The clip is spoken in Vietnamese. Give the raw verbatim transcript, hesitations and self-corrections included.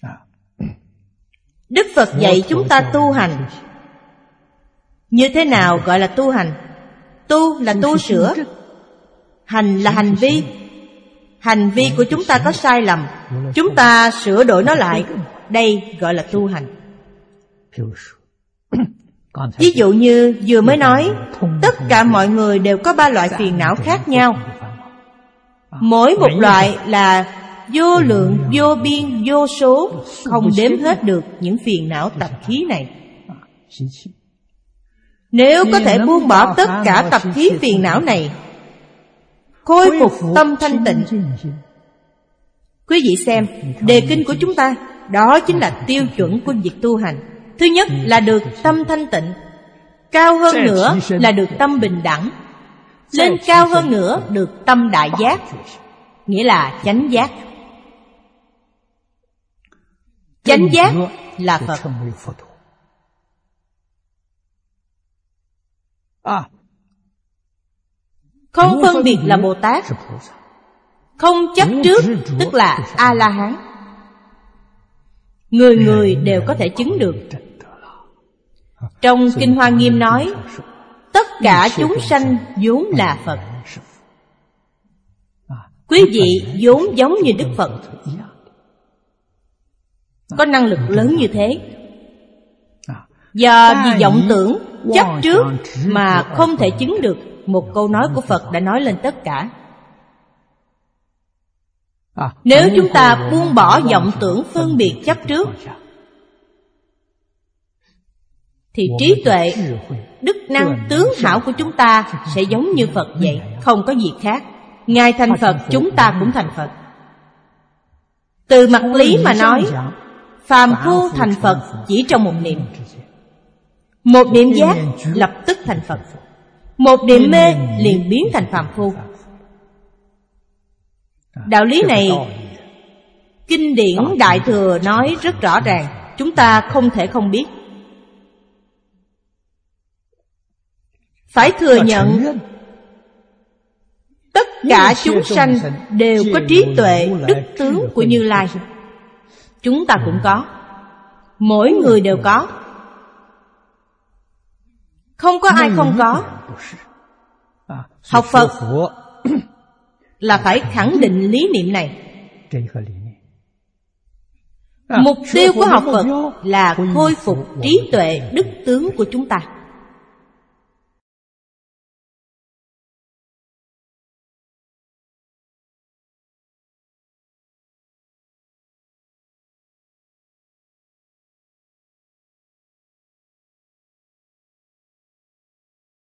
Đức Phật dạy chúng ta tu hành. Như thế nào gọi là tu hành? Tu là tu sửa, hành là hành vi. Hành vi của chúng ta có sai lầm, chúng ta sửa đổi nó lại, đây gọi là tu hành. Ví dụ như vừa mới nói, tất cả mọi người đều có ba loại phiền não khác nhau. Mỗi một loại là vô lượng, vô biên, vô số, không đếm hết được những phiền não tập khí này. Nếu có thể buông bỏ tất cả tập khí phiền não này, khôi phục tâm thanh tịnh. Quý vị xem, đề kinh của chúng ta, đó chính là tiêu chuẩn của việc tu hành. Thứ nhất là được tâm thanh tịnh, cao hơn nữa là được tâm bình đẳng, lên cao hơn nữa được tâm đại giác, nghĩa là chánh giác. Chánh giác là Phật. Không phân biệt là Bồ Tát, không chấp trước tức là A-la-hán. Người người đều có thể chứng được. Trong Kinh Hoa Nghiêm nói, tất cả chúng sanh vốn là Phật. Quý vị vốn giống như Đức Phật, có năng lực lớn như thế. Do vì vọng tưởng, chấp trước mà không thể chứng được. Một câu nói của Phật đã nói lên tất cả. Nếu chúng ta buông bỏ vọng tưởng phân biệt chấp trước, thì trí tuệ, đức năng tướng hảo của chúng ta sẽ giống như Phật vậy, không có gì khác. Ngài thành Phật, chúng ta cũng thành Phật. Từ mặt lý mà nói, phàm phu thành Phật chỉ trong một niệm. Một niệm giác lập tức thành Phật, một niệm mê liền biến thành phàm phu. Đạo lý này kinh điển Đại Thừa nói rất rõ ràng, chúng ta không thể không biết. Phải thừa nhận tất cả chúng sanh đều có trí tuệ đức tướng của Như Lai. Chúng ta cũng có, mỗi người đều có, không có ai không có. Học Phật là phải khẳng định lý niệm này. Mục tiêu của học Phật là khôi phục trí tuệ đức tướng của chúng ta.